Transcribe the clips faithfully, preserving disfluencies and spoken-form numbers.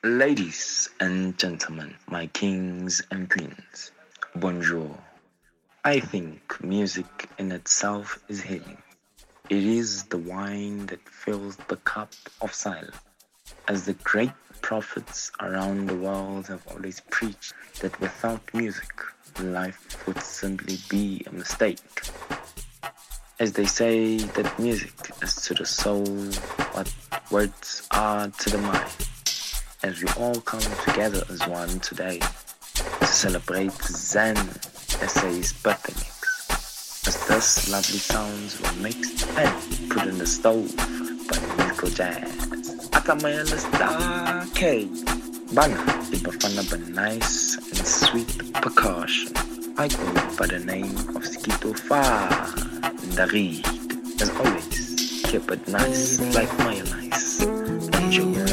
Ladies and gentlemen, my kings and queens, bonjour. I think music in itself is healing. It is the wine that fills the cup of silence. As the great prophets around the world have always preached that without music, life would simply be a mistake. As they say that music is to the soul what words are to the mind. As we all come together as one today to celebrate Zen S A's birthday mix. As this lovely sounds were mixed and put in the stove by Nico Jazz. Akamaya Star K. Bana, Ibafana but nice and sweet percussion. I go by the name of Skito Fa in the reed. As always, keep it nice like mayonnaise. Enjoy.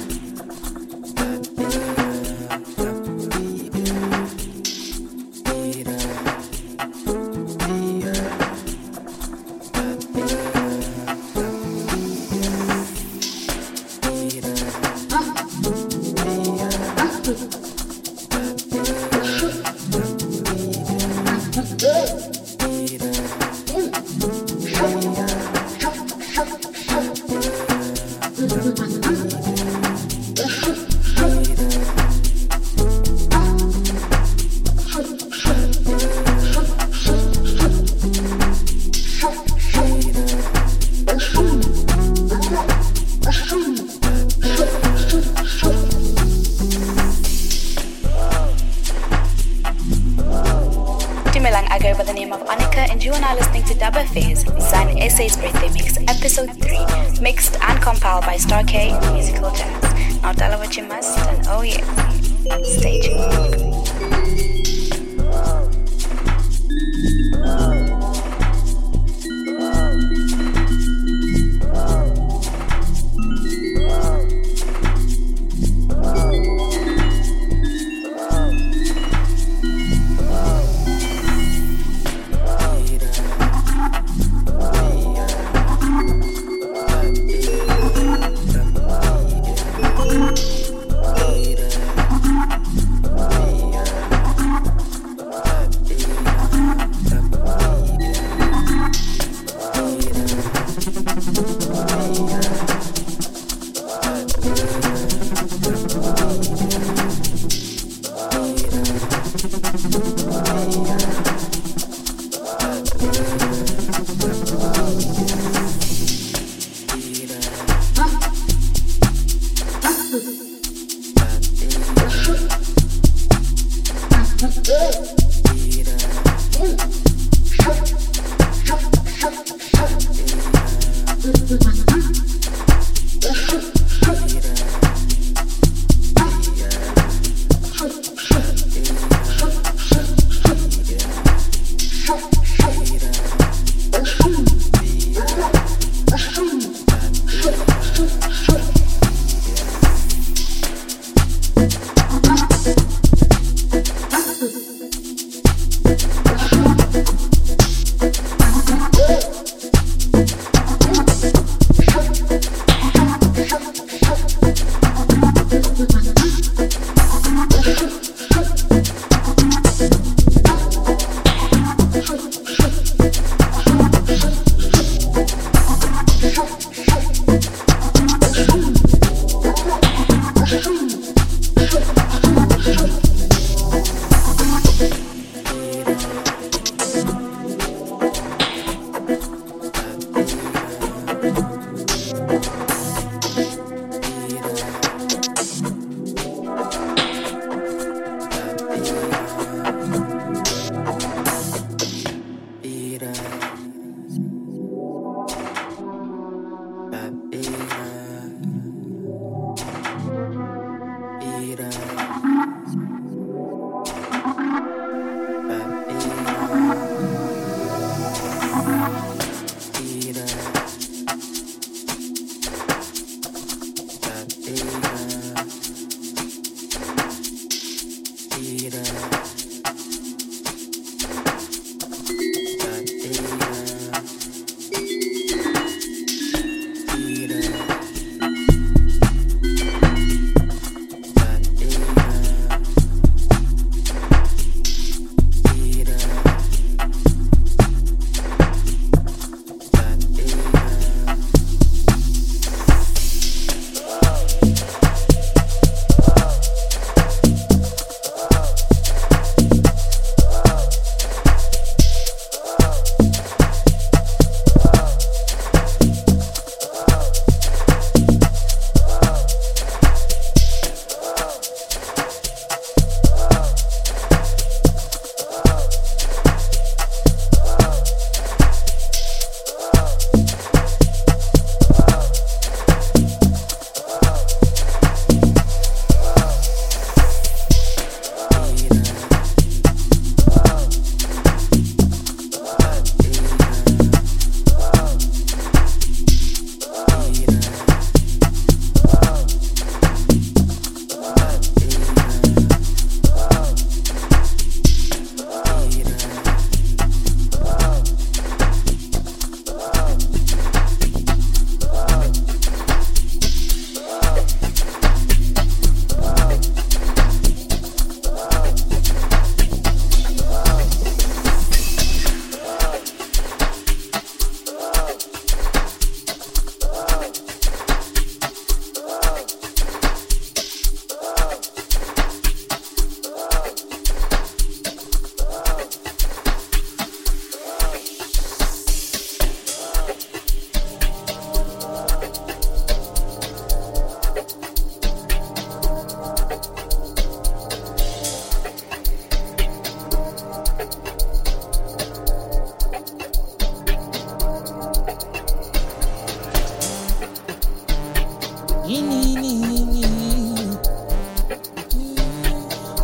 Episode three, mixed and compiled by Star K Musical Jazz. Now tell her what you must, and oh yeah, stay tuned.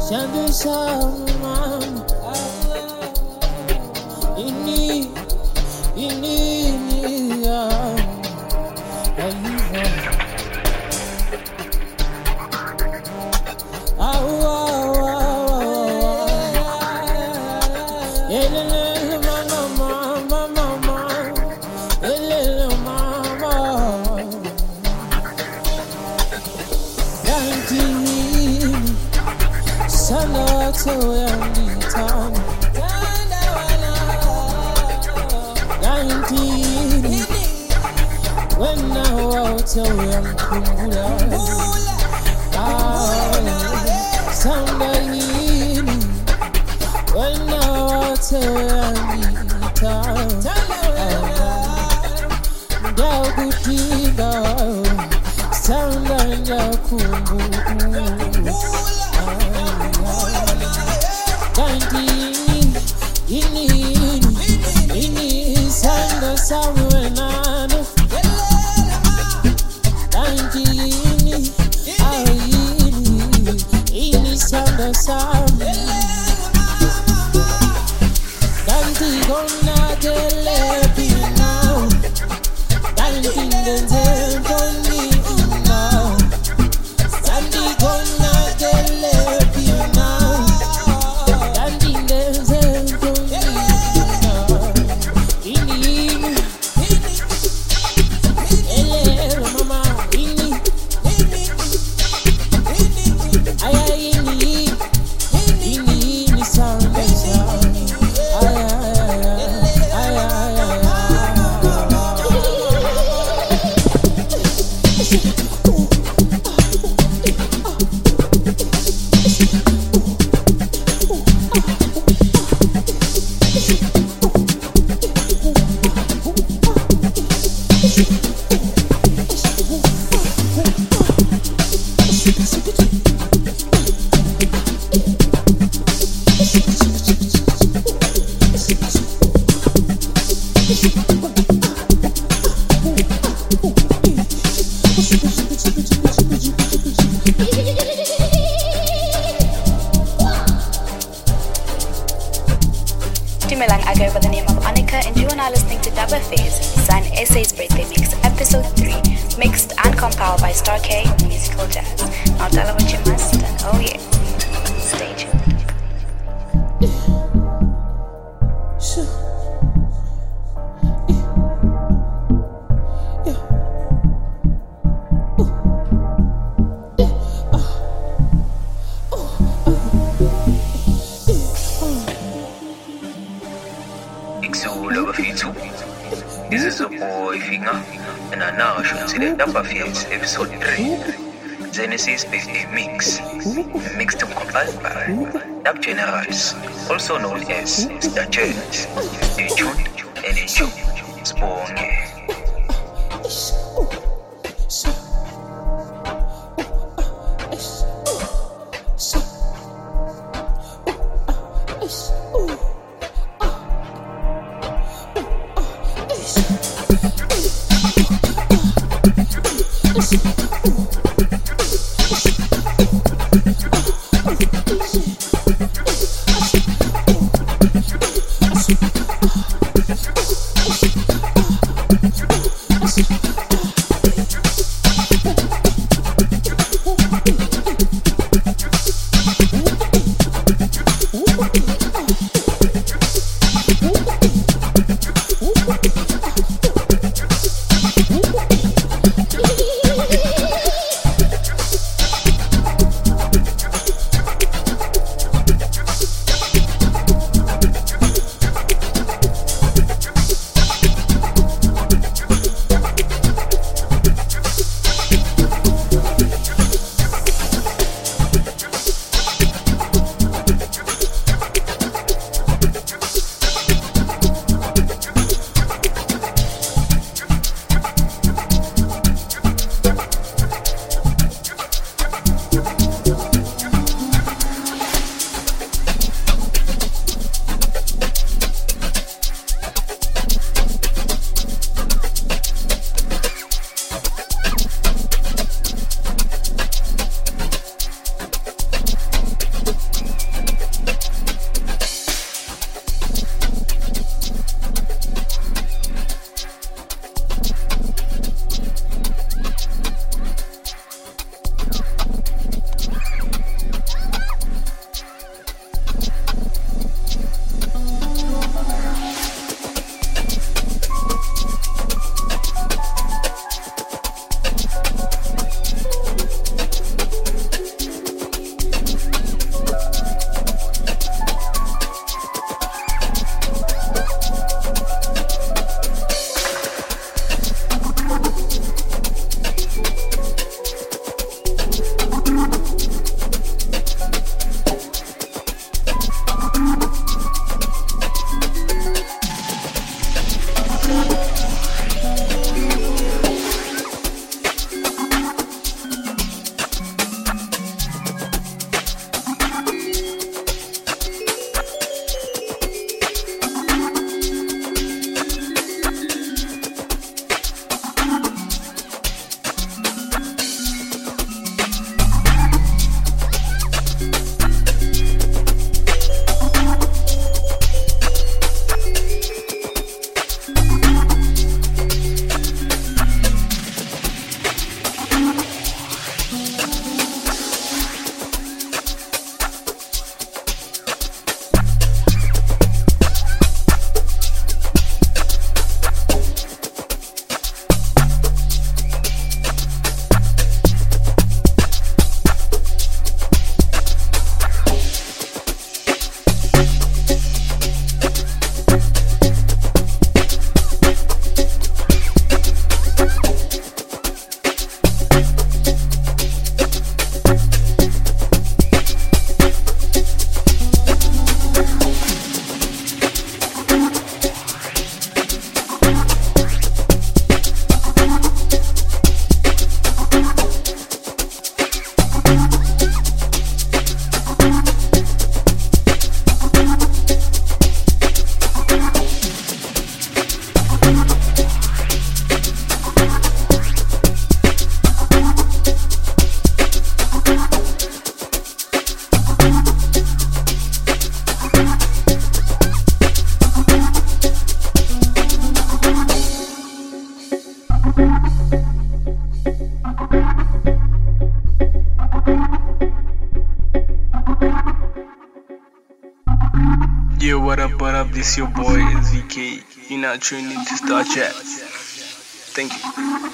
Shandu Salman, Ini, Ini, when now out so young kumbula ah somebody when now out so young ta da gutiga somebody kumbula ini ini sanda sawenano ini ini ini sanda sawenano danti gonna dele now danti denze gonni now danti gonna dele now danti denze I go by the name of Annika, and you are now listening to Dub Affairs, San S A's Birthday Mix, Episode three, mixed and compiled by Star K Musical Jazz. Now tell her what you must, and oh yeah, stay tuned. This is a boy Finger, and I now should see the Dub Affairs Episode three, Genesis Birthday Mix, mixed and compiled by Dub Generals, also known as Mister Jones. Stay tuned and enjoy. Sponge. Yo, what up, what up? This your boy S V K. You're now tuned into Star Chat. Thank you.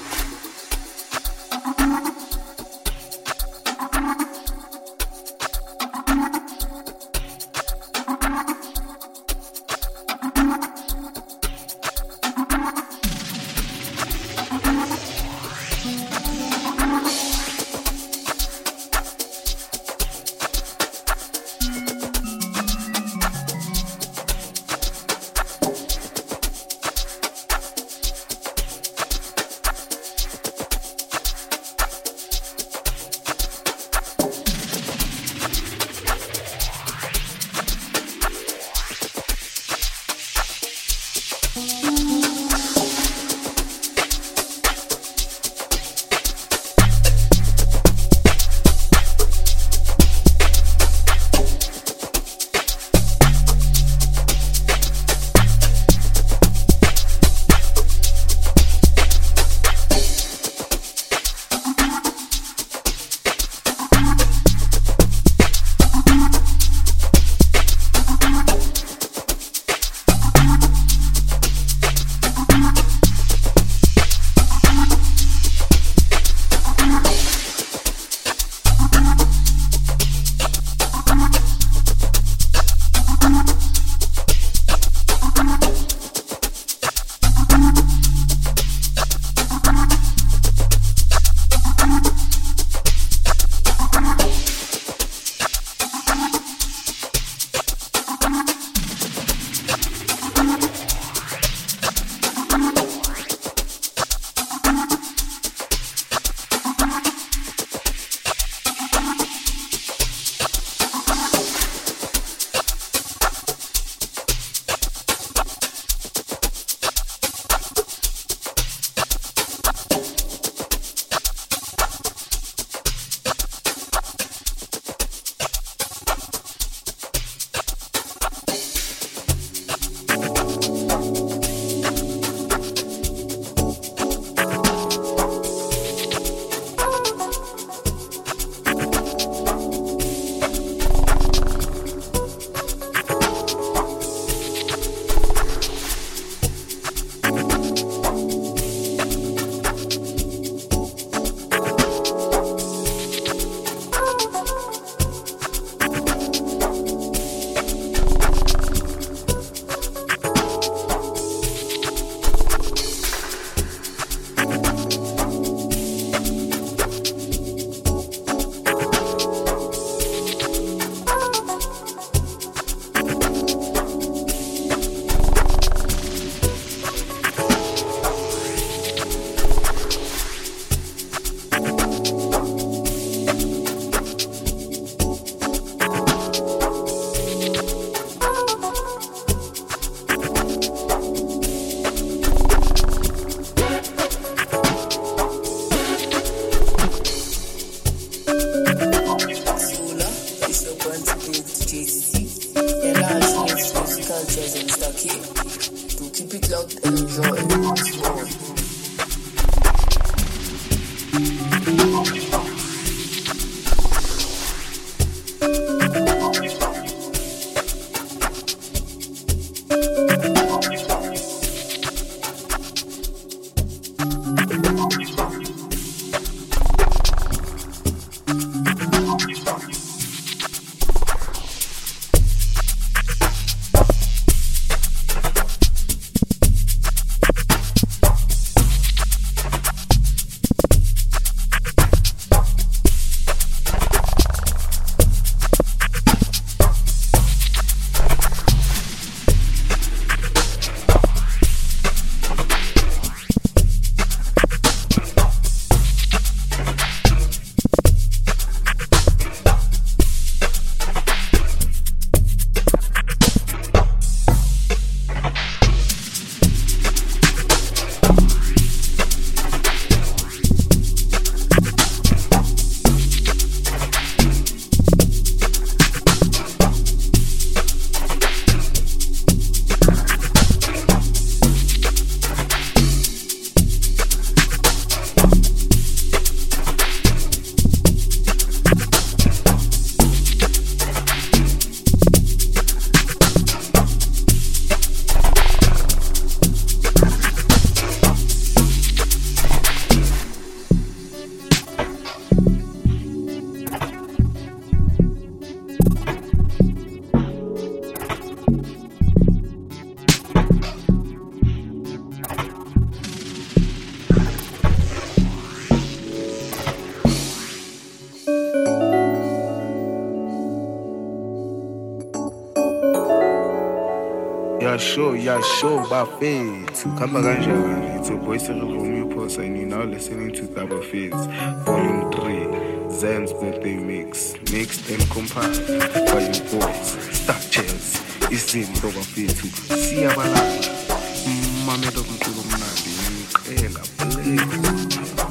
show, yeah, show, bafethu. Kamba kanjani? It's your boy Serivumi Posa, and you're now listening to Double Fizz, Volume three, Zen's birthday mix, mixed and compiled by your boys, Star Chance, izinto bafethu, siyabalala, mamela umculo mnandi, ngicela, please.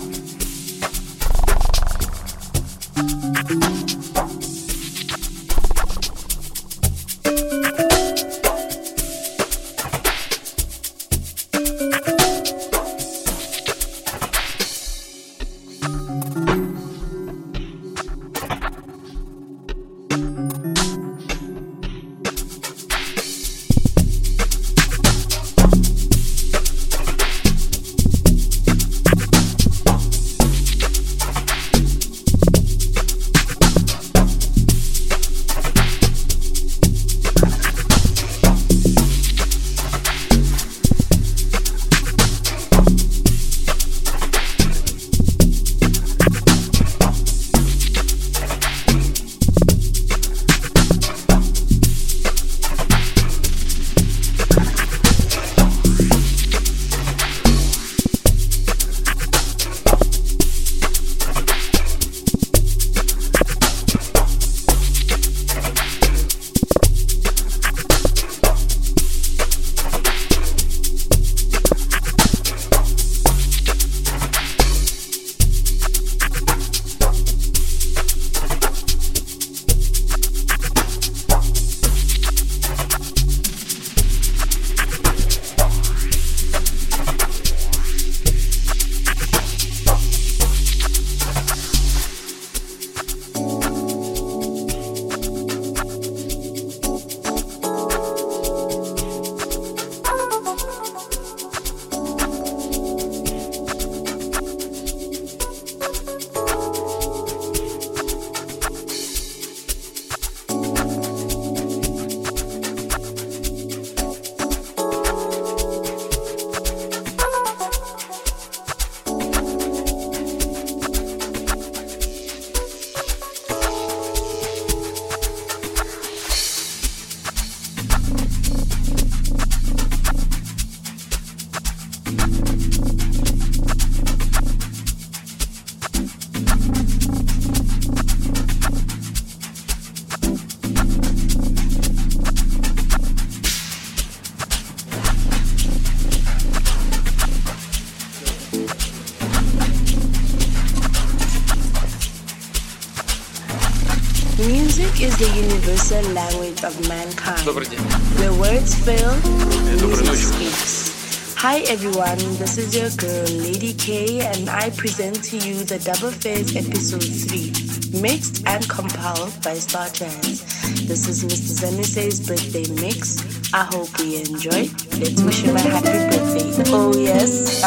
Music is the universal language of mankind. Where words fail, music speaks. Hi everyone, this is your girl Lady K, and I present to you the Double Fizz episode three, mixed and compiled by Star Jazz. This is Mister Zenuse's birthday mix. I hope we enjoy. Let's wish him a happy birthday. Oh yes,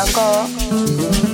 uncle.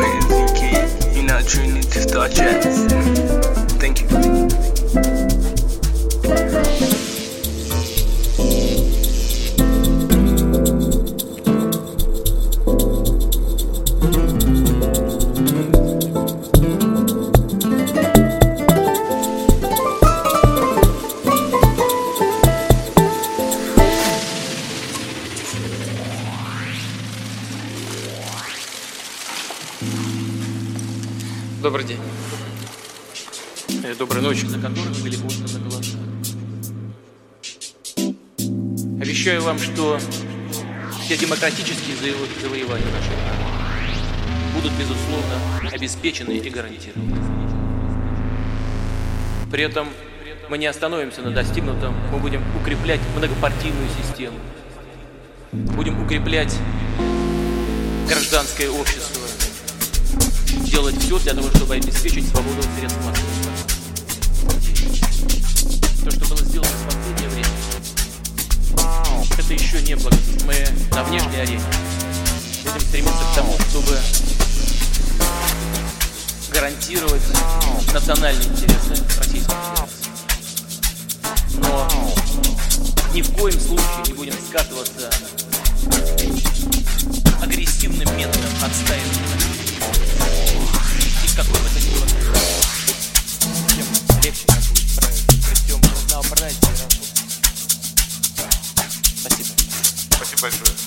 Star Jazz. Thank you. Добрый день. Доброй ночи, за которых были посланы голоса. Обещаю вам, что все демократические завоевания нашей страны будут, безусловно, обеспечены и гарантированы. При этом мы не остановимся на достигнутом, мы будем укреплять многопартийную систему, будем укреплять гражданское общество, делать все для того, чтобы обеспечить свободу средств массовой информации. То, что было сделано в последнее время, это еще не благо. Мы на внешней арене будем стремиться к тому, чтобы гарантировать национальные интересы Российской Федерации. Но ни в коем случае не будем скатываться агрессивным методом отстаивания. И какой бы это ни было, тем легче нам будет справиться при всем разнообразии работы. Спасибо. Спасибо большое.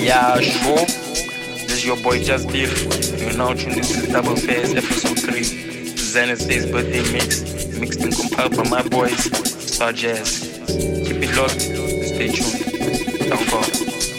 Yeah, sure. This is your boy Just Beef. You're now tuned into the Double Phase episode three. Zen S A's birthday mix, mixed and compiled by my boys, Star Jazz. Keep it locked, stay tuned. Don't go.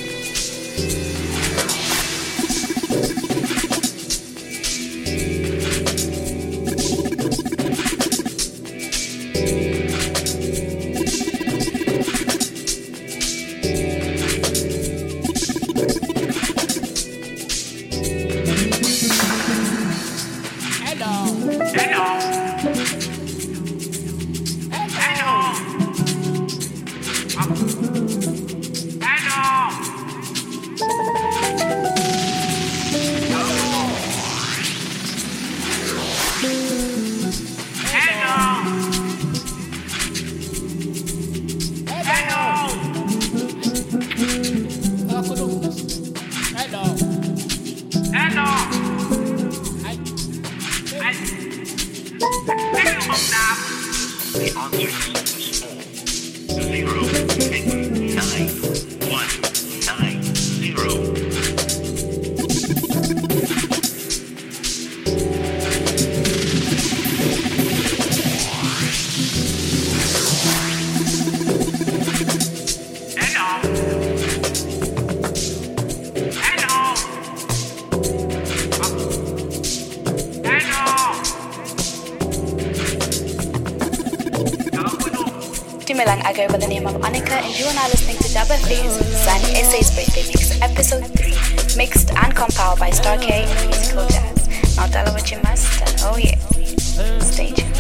I go by the name of Annika, and you are now listening to Double Phase, Sun S A's birthday mix, episode three, mixed and compiled by Star K and Musical Jazz. Now tell her what you must, and oh yeah, stay tuned.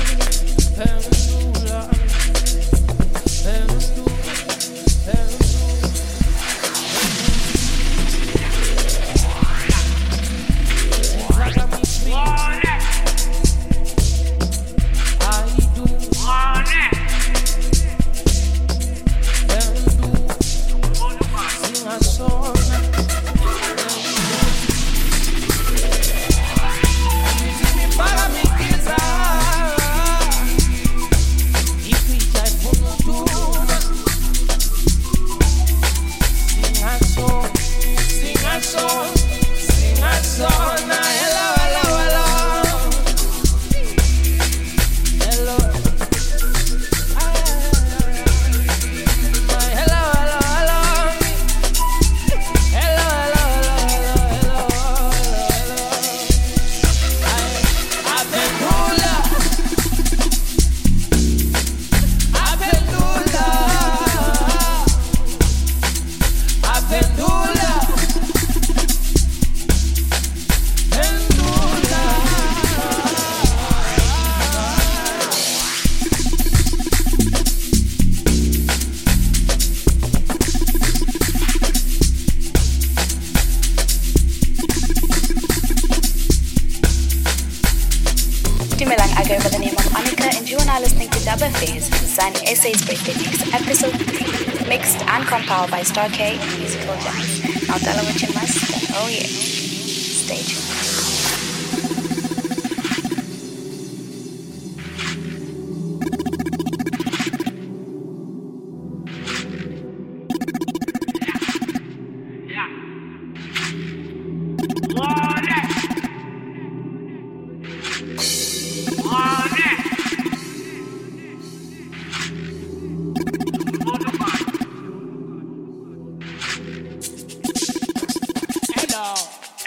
I go by the name of Annika, and you are now listening to Double Phase, Sun S A's birthday mix, episode three, mixed and compiled by Star K and Musical Jazz. Now tell her what you must, and oh yeah, stay tuned. Hello.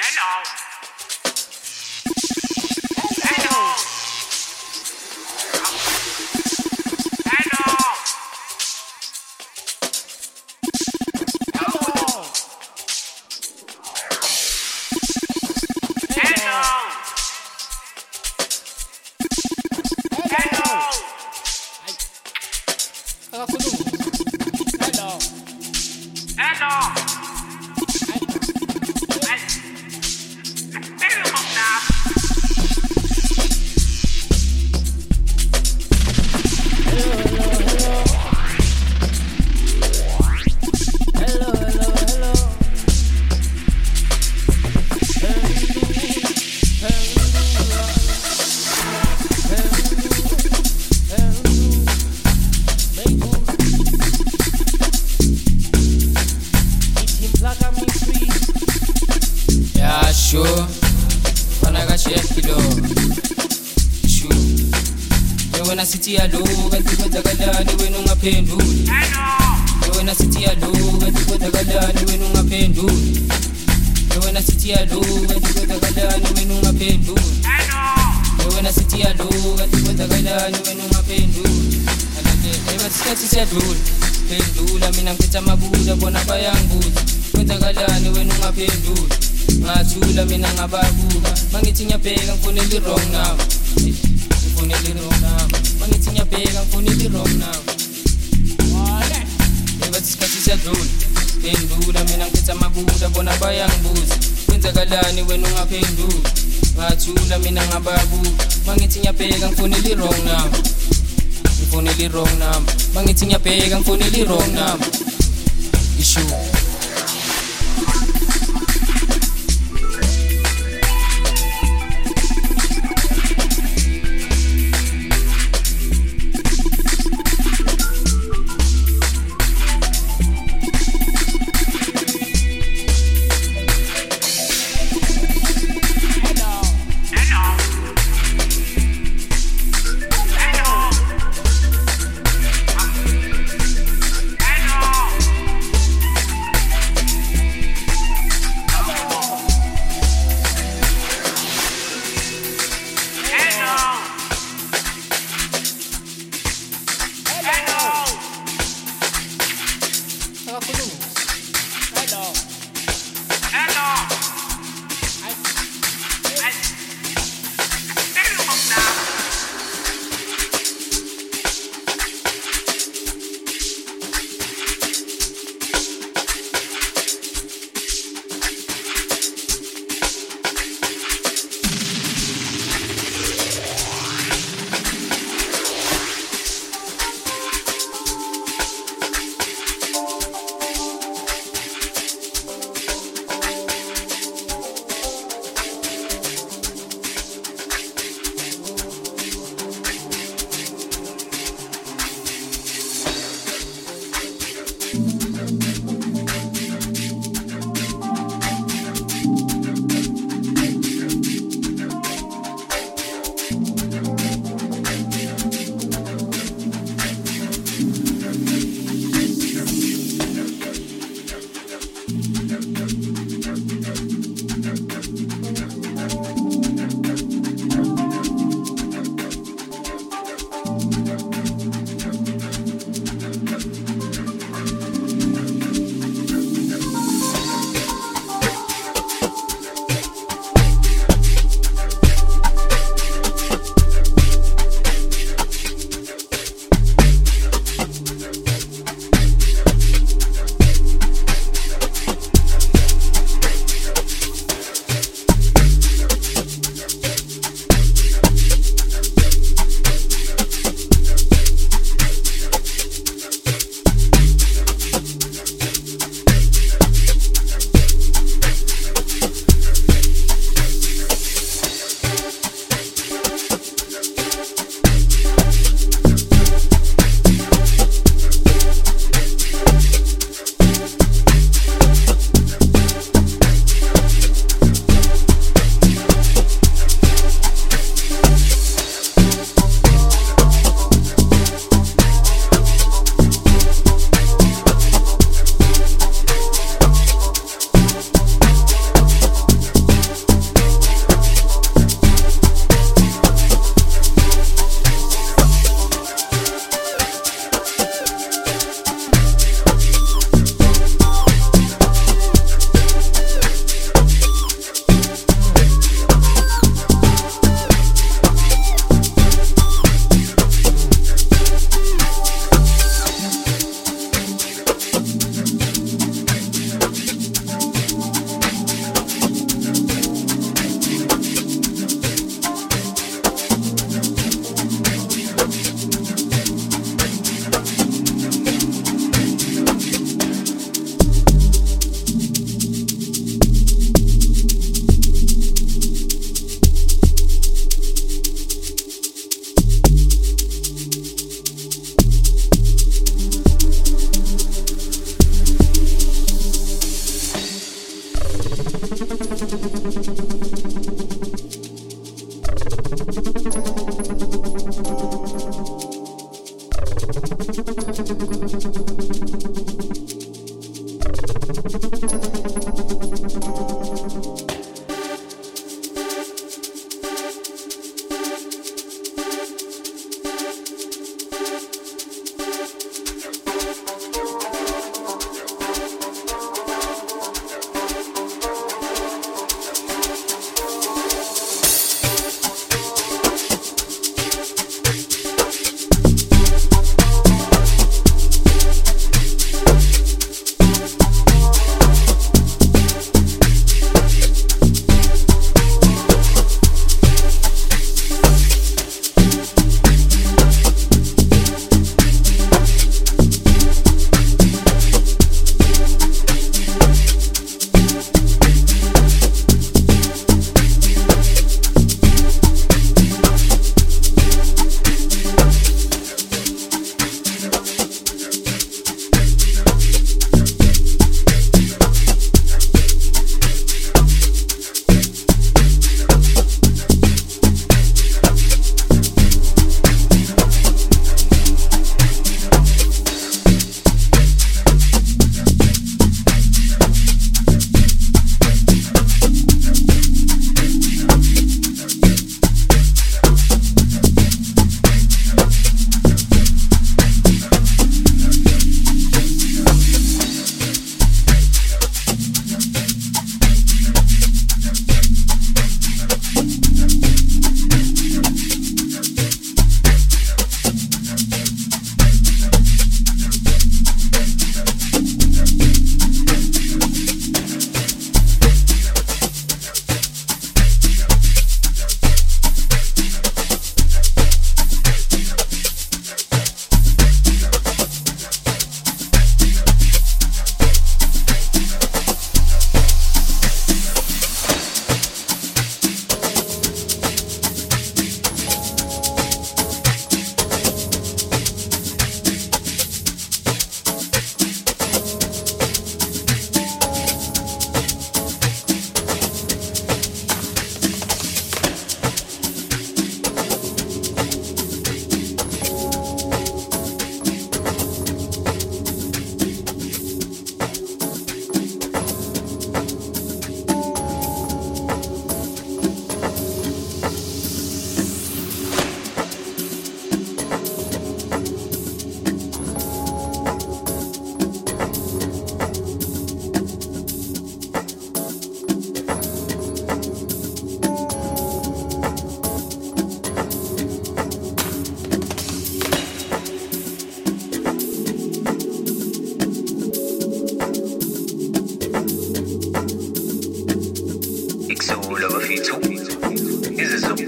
shekilo Shu Yewena sithi yalo kanti kwenzakalani wena ungaphenduli Yewena sithi yalo kanti kwenzakalani wena ungaphenduli Yewena sithi yalo kanti kwenzakalani wena ungaphenduli Yewena sithi yalo kanti kwenzakalani wena ungaphenduli Eba isikhathi siyadlula Pendula mina ngiphethe amabuza bona bayangibuza Kwenzakalani wena ungaphenduli Ngathula mina ngababuka Mangithi ngiyabheka ngifonela i-wrong number Ngifonela i-wrong number Mangithi ngiyabheka ngifonela i-wrong number Eba isikhathi siyadlula Pendula mina ngiphethe amabuza bona bayangibuza Kwenzakalani wena ungaphenduli Ngathula mina ngababuka Mangithi ngiyabheka ngifonela i-wrong number Ngifonela i-wrong number Mangithi ngiyabheka ngifonela i-wrong number Issue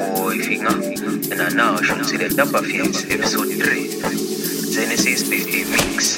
boy Finger, and I now should see the Dapper Face episode three. Genesis birthday mix.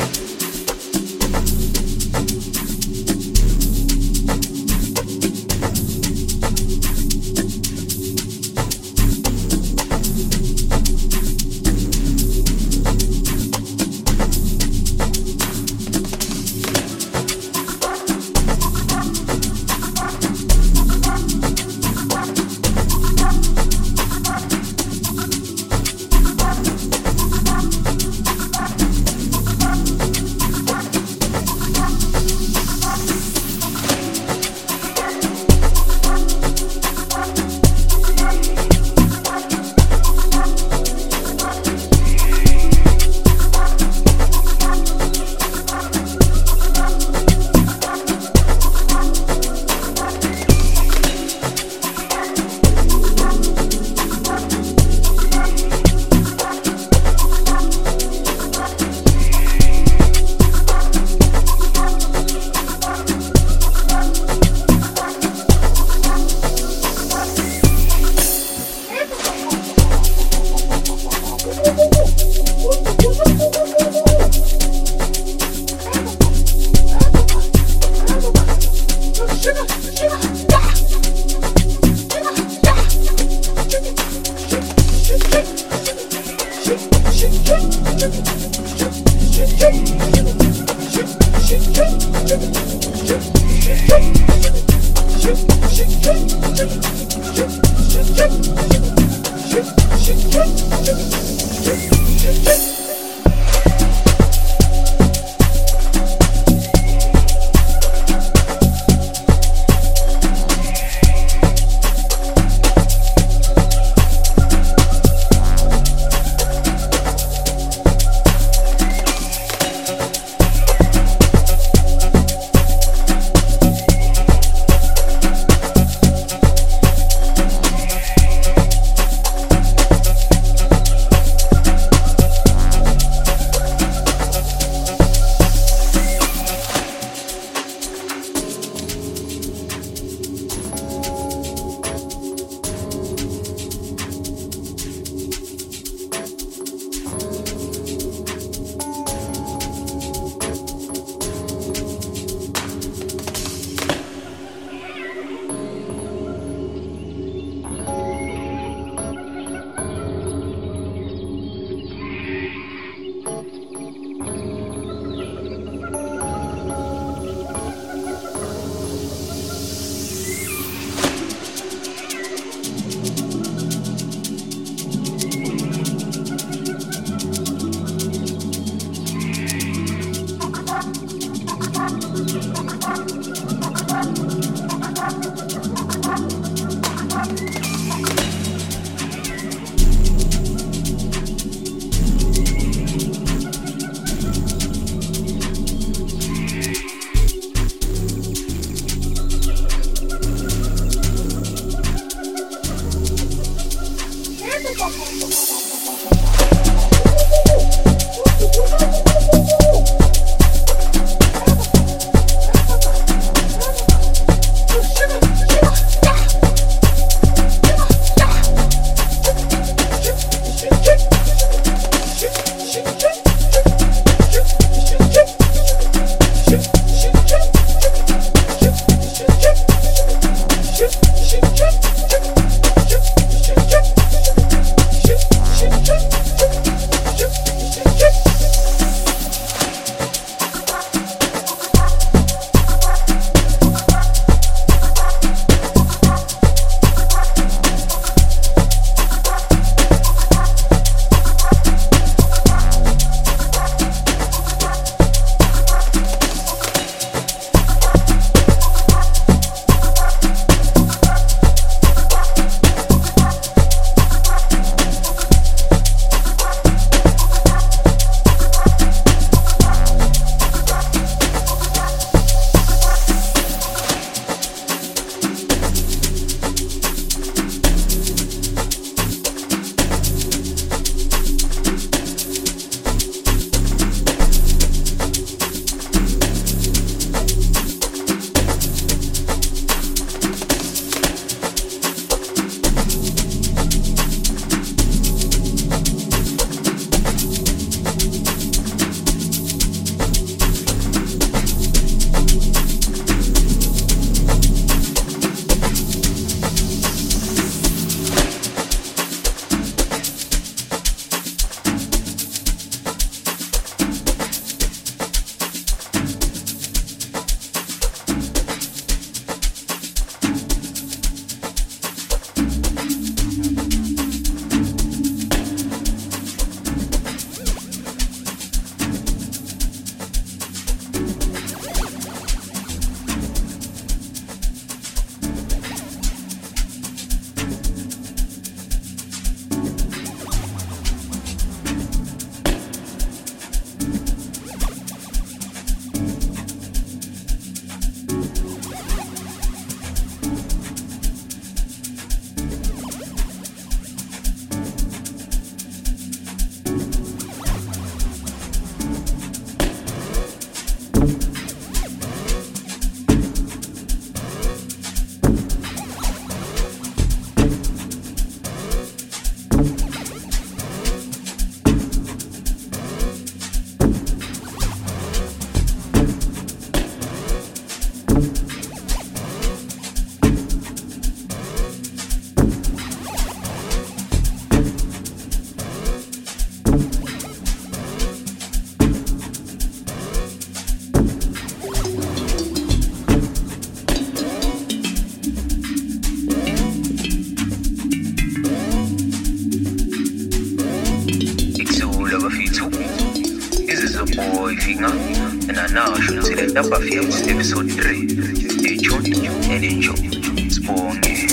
Inga, and I now should select Dapper Fields episode three. Stay tuned and enjoy. Sponge.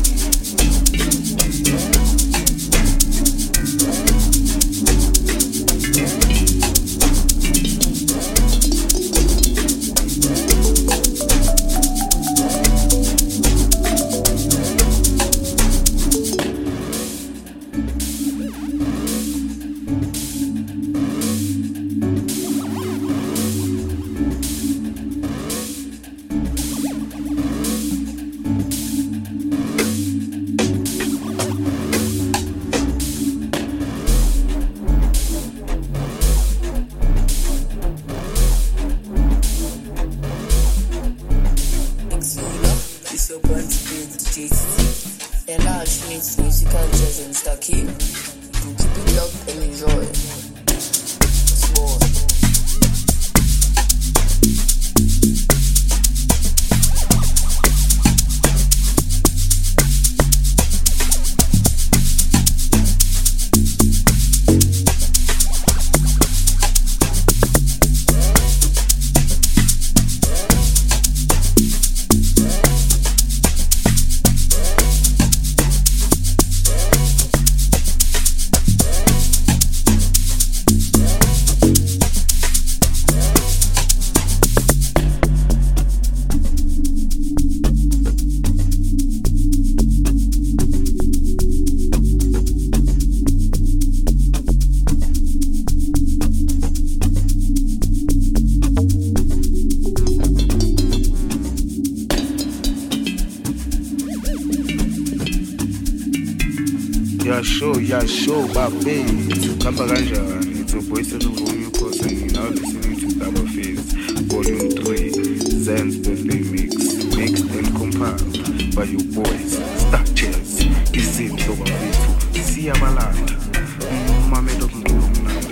Yeah, show, babe. Kamba kanjani? It's your boy Seruvumi Posa, and you're now listening to Double Phase, Volume three, Zen's birthday mix, mixed and compiled by your boys, Star Chess, Isim Toba Vitu, Sia Balanda, Mamedo Mnambi.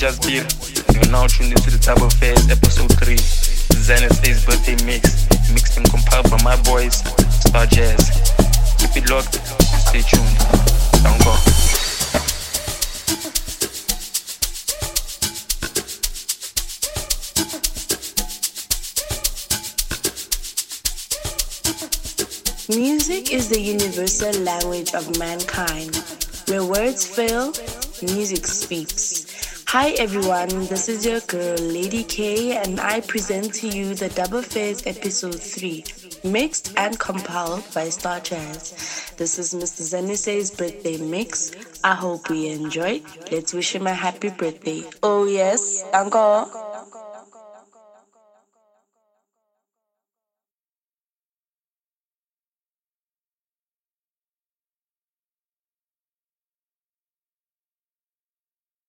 Just Beer. You're now tuned into the Double Phase, episode three. Zen S A's birthday mix. Mixed and compiled by my boys, Star Jazz. Keep it locked, stay tuned. Don't go. Music is the universal language of mankind. Where words fail, music speaks. Hi everyone, this is your girl Lady K and I present to you the Double Phase episode three, mixed and compiled by Star Jazz. This is Mister Zenisei's birthday mix. I hope we enjoy. Let's wish him a happy birthday. Oh yes, uncle.